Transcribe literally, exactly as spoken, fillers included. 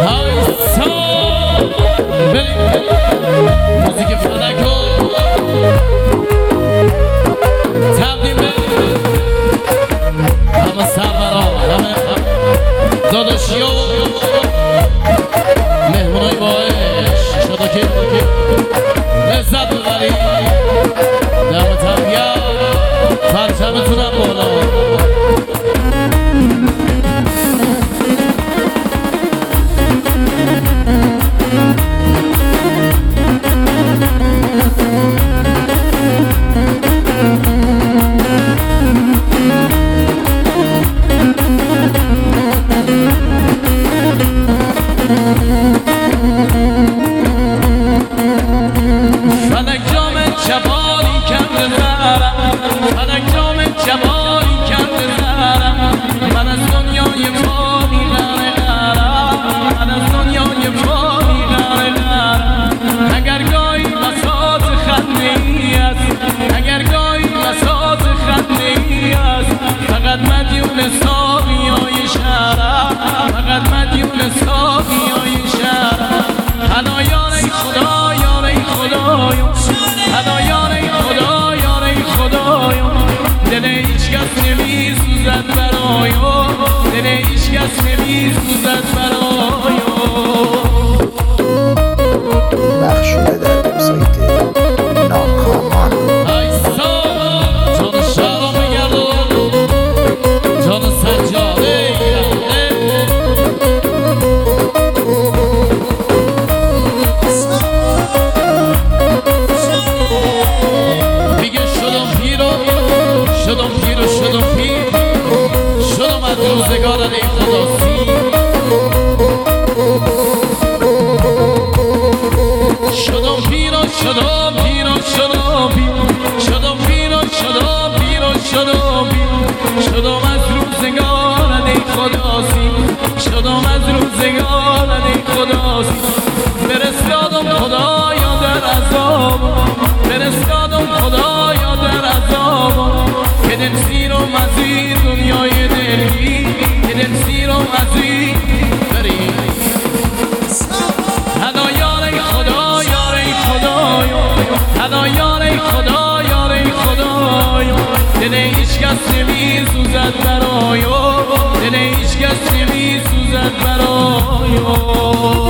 موزیک فلک رو تبدیل به همه سرورا همه داداشی و مهمونای باش شده که لذت ببری دمت هم گرم پرچمتونم بالا جوانی کم بزرم فلک جام جوانی کم بزرم من از دنیای فانی غره غرم من از دنیای فانی غره غرم اگر گاهی بساط خنده ای است اگر گاهی بساط خنده ای است فقط مدیون ساقیای شهرم فقط مدیون ساقیای شهرم هدایان ای خدا یار ای خدایا هدایان ای خدا یار ای خدایا دل هیچ کس نمی سوزد برایا دل هیچ کس نمی سوزد برایا بخشوده در وبسایت ناکامان ایسا جان شهر رو بگردم جان سجاده شدم پیر و شدم پیر شدم از روزگارم ای خداسی شدم پیر و شدم پیر و شدم پیر شدم پیر و شدم پیر و شدم پیر شدم از روزگارم ای خداسی شدم از روزگارم ای خداسی فرستادم خدایا در عذاب فرستادم خدایا در عذاب که دل سیر و مزید دنیای دلگی که دل سیر و مزید بری هدایان ای خدا یار ای خدایا هدایان ای خدا یار ای خدایا دل هیچ کس نمی سوزد برایا دل هیچ کس نمی سوزد برایا